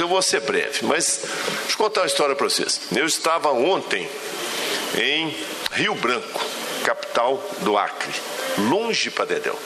eu vou ser breve, mas deixa eu contar uma história para vocês. Eu estava ontem em Rio Branco, capital do Acre, longe para dedéu.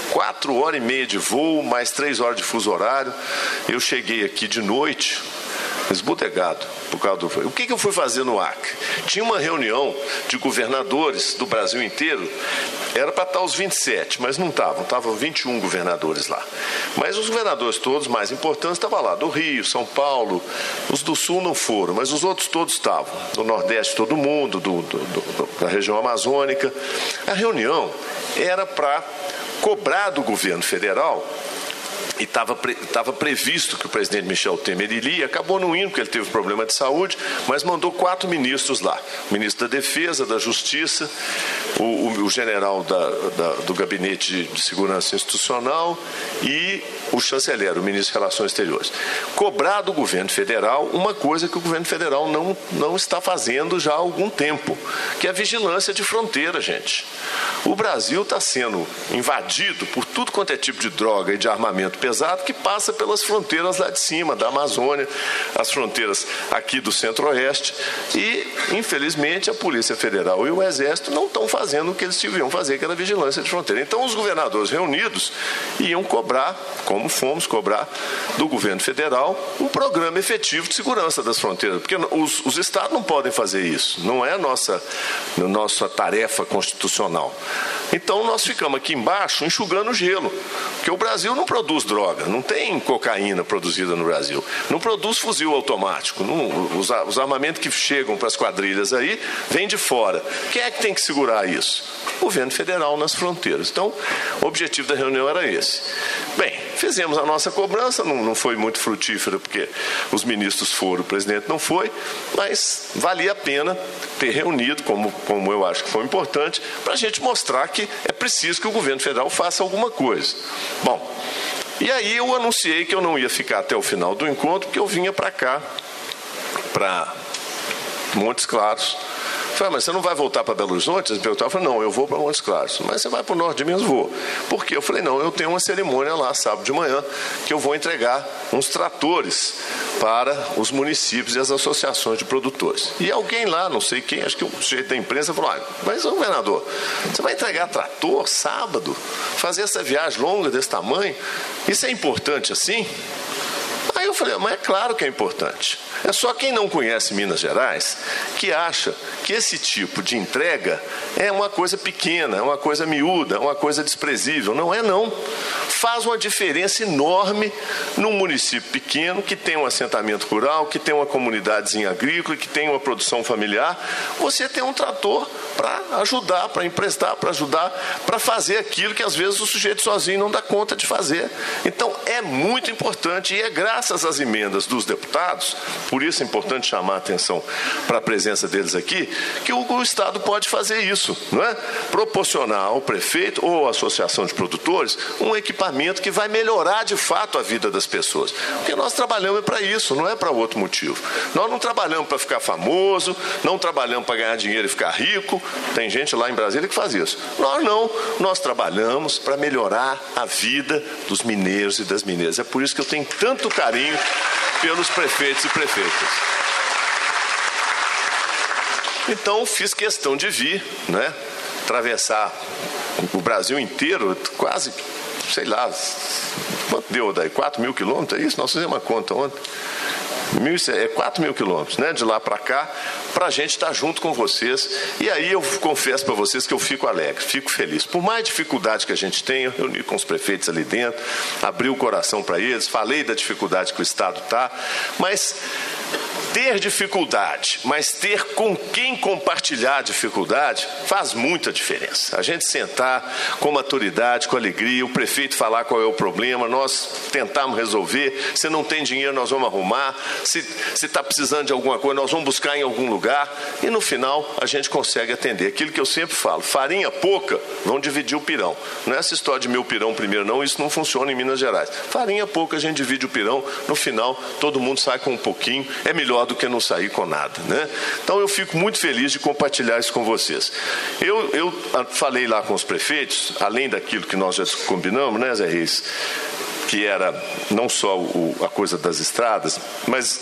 4h30 de voo, mais 3 horas de fuso horário. Eu cheguei aqui de noite, esbudegado, por causa do... O que eu fui fazer no Acre? Tinha uma reunião de governadores do Brasil inteiro, era para estar os 27, mas não estavam 21 governadores lá. Mas os governadores todos mais importantes estavam lá, do Rio, São Paulo, os do Sul não foram, mas os outros todos estavam, do Nordeste todo mundo, da região amazônica. A reunião era para cobrar do governo federal, e estava previsto que o presidente Michel Temer iria, acabou não indo, porque ele teve problema de saúde, mas mandou 4 ministros lá. O ministro da Defesa, da Justiça, o general do Gabinete de Segurança Institucional e o chanceler, o ministro de Relações Exteriores. Cobrar do governo federal uma coisa que o governo federal não está fazendo já há algum tempo, que é a vigilância de fronteira, gente. O Brasil está sendo invadido por tudo quanto é tipo de droga e de armamento pesado que passa pelas fronteiras lá de cima, da Amazônia, as fronteiras aqui do Centro-Oeste, e, infelizmente, a Polícia Federal e o Exército não estão fazendo o que eles deviam fazer, que era a vigilância de fronteira. Então, os governadores reunidos iam cobrar, como fomos cobrar, do governo federal, um programa efetivo de segurança das fronteiras, porque os estados não podem fazer isso, não é a nossa tarefa constitucional. Então, nós ficamos aqui embaixo enxugando gelo, porque o Brasil não produz droga, não tem cocaína produzida no Brasil, não produz fuzil automático, os armamentos que chegam para as quadrilhas aí vêm de fora. Quem é que tem que segurar isso? O governo federal nas fronteiras. Então, o objetivo da reunião era esse. Bem, fizemos a nossa cobrança, não foi muito frutífera, porque os ministros foram, o presidente não foi, mas valia a pena ter reunido, como eu acho que foi importante, para a gente mostrar que é preciso que o governo federal faça alguma coisa. Bom, e aí eu anunciei que eu não ia ficar até o final do encontro, porque eu vinha para cá, para Montes Claros. Falei, mas você não vai voltar para Belo Horizonte? Eles perguntaram, eu falei, não, eu vou para Montes Claros. Mas você vai para o norte de Minas? Vou. Por quê? Eu falei, não, eu tenho uma cerimônia lá, sábado de manhã, que eu vou entregar uns tratores para os municípios e as associações de produtores. E alguém lá, não sei quem, acho que o sujeito da imprensa falou, mas governador, você vai entregar trator sábado? Fazer essa viagem longa desse tamanho? Isso é importante assim? Aí eu falei, mas é claro que é importante. É só quem não conhece Minas Gerais que acha que esse tipo de entrega é uma coisa pequena, é uma coisa miúda, é uma coisa desprezível. Não é, não. Faz uma diferença enorme num município pequeno que tem um assentamento rural, que tem uma comunidadezinha agrícola, que tem uma produção familiar. Você tem um trator para ajudar, para emprestar, para ajudar, para fazer aquilo que às vezes o sujeito sozinho não dá conta de fazer. Então é muito importante e é graças às emendas dos deputados, por isso é importante chamar a atenção para a presença deles aqui, que o Estado pode fazer isso, não é? Proporcionar ao prefeito ou à associação de produtores um equipamento que vai melhorar de fato a vida das pessoas. Porque nós trabalhamos para isso, não é para outro motivo. Nós não trabalhamos para ficar famoso, não trabalhamos para ganhar dinheiro e ficar rico. Tem gente lá em Brasília que faz isso. Nós não, nós trabalhamos para melhorar a vida dos mineiros e das mineiras. É por isso que eu tenho tanto carinho pelos prefeitos e prefeitas. Então, fiz questão de vir, né, atravessar o Brasil inteiro, quase, sei lá, quanto deu daí? 4.000 quilômetros, é isso? Nós fizemos uma conta ontem. 4.000 quilômetros, né, de lá para cá, para a gente estar junto com vocês. E aí eu confesso para vocês que eu fico alegre, fico feliz. Por mais dificuldade que a gente tenha, eu reuni com os prefeitos ali dentro, abri o coração para eles, falei da dificuldade que o Estado está, mas ter dificuldade, mas ter com quem compartilhar a dificuldade faz muita diferença. A gente sentar com maturidade, com alegria, o prefeito falar qual é o problema, nós tentarmos resolver. Se não tem dinheiro, nós vamos arrumar. Se está precisando de alguma coisa, nós vamos buscar em algum lugar. E no final, a gente consegue atender. Aquilo que eu sempre falo, farinha pouca, vão dividir o pirão. Não é essa história de 1000 pirão primeiro, não. Isso não funciona em Minas Gerais. Farinha pouca, a gente divide o pirão. No final, todo mundo sai com um pouquinho. É melhor do que não sair com nada, né? Então eu fico muito feliz de compartilhar isso com vocês. Eu falei lá com os prefeitos, além daquilo que nós já combinamos, né, Zé Reis? que era não só a coisa das estradas, mas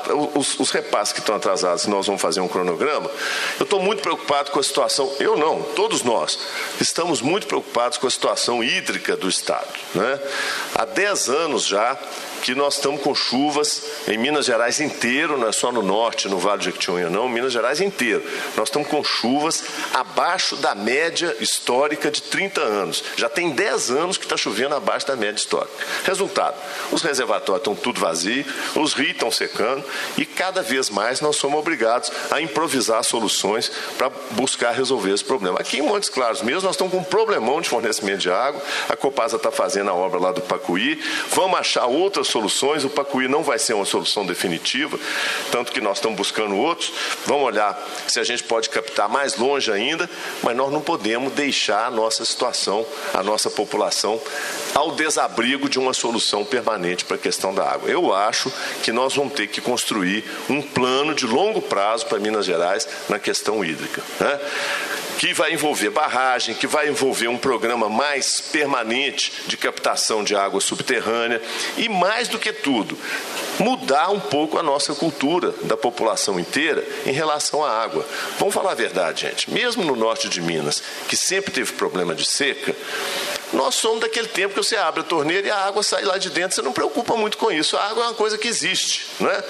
os repasses que estão atrasados, nós vamos fazer um cronograma. Eu estou muito preocupado com a situação, eu não, todos nós, estamos muito preocupados com a situação hídrica do Estado, né? Há 10 anos já que nós estamos com chuvas em Minas Gerais inteiro, não é só no norte, no Vale do Jequitinhonha não, Minas Gerais inteiro. Nós estamos com chuvas abaixo da média histórica de 30 anos. Já tem 10 anos que está chovendo abaixo da média histórica. Resultado, os reservatórios estão tudo vazios, os rios estão secando e cada vez mais nós somos obrigados a improvisar soluções para buscar resolver esse problema. Aqui em Montes Claros mesmo, nós estamos com um problemão de fornecimento de água, a Copasa está fazendo a obra lá do Pacuí, vamos achar outras soluções, o Pacuí não vai ser uma solução definitiva, tanto que nós estamos buscando outros, vamos olhar se a gente pode captar mais longe ainda, mas nós não podemos deixar a nossa situação, a nossa população, ao desabrigo de uma solução permanente para a questão da água. Eu acho que nós vamos ter que construir um plano de longo prazo para Minas Gerais na questão hídrica, né? Que vai envolver barragem, que vai envolver um programa mais permanente de captação de água subterrânea e, mais do que tudo, mudar um pouco a nossa cultura da população inteira em relação à água. Vamos falar a verdade, gente. Mesmo no norte de Minas, que sempre teve problema de seca, nós somos daquele tempo que você abre a torneira e a água sai lá de dentro, você não preocupa muito com isso. A água é uma coisa que existe, não é?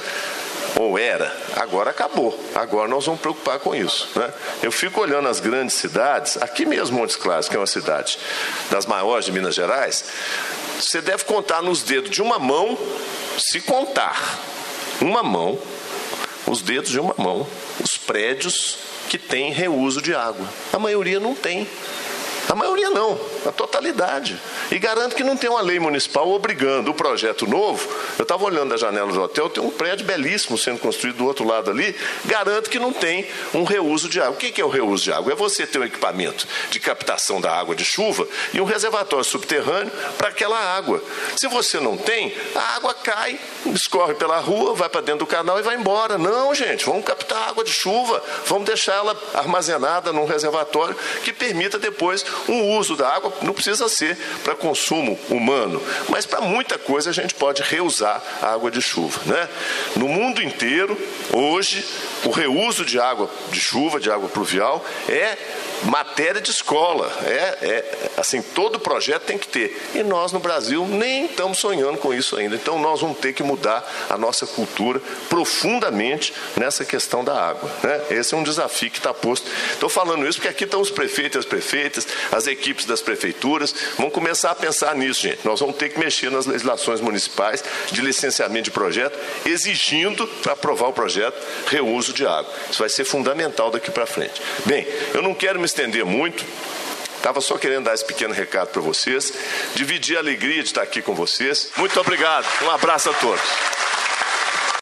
Ou era, agora acabou, agora nós vamos preocupar com isso, né? Eu fico olhando as grandes cidades, aqui mesmo Montes Claros, que é uma cidade das maiores de Minas Gerais, você deve contar nos dedos de uma mão, se contar uma mão, os dedos de uma mão, os prédios que têm reuso de água. A maioria não tem. A maioria não, a totalidade. E garanto que não tem uma lei municipal obrigando o projeto novo. Eu estava olhando da janela do hotel, tem um prédio belíssimo sendo construído do outro lado ali. Garanto que não tem um reuso de água. O que é o reuso de água? É você ter um equipamento de captação da água de chuva e um reservatório subterrâneo para aquela água. Se você não tem, a água cai, escorre pela rua, vai para dentro do canal e vai embora. Não, gente, vamos captar água de chuva, vamos deixar ela armazenada num reservatório que permita depois um uso da água. Não precisa ser para consumo humano, mas para muita coisa a gente pode reusar a água de chuva, né? No mundo inteiro, hoje, o reuso de água de chuva, de água pluvial, é matéria de escola, assim, todo projeto tem que ter. E nós no Brasil nem estamos sonhando com isso ainda. Então nós vamos ter que mudar a nossa cultura profundamente nessa questão da água, né? Esse é um desafio que está posto. Estou falando isso porque aqui estão os prefeitos e as prefeitas, as equipes das prefeituras, vão começar a pensar nisso, gente. Nós vamos ter que mexer nas legislações municipais de licenciamento de projeto, exigindo, para aprovar o projeto, reuso de água. Isso vai ser fundamental daqui para frente. Bem, eu não quero me estender muito, estava só querendo dar esse pequeno recado para vocês, dividir a alegria de estar aqui com vocês. Muito obrigado, um abraço a todos.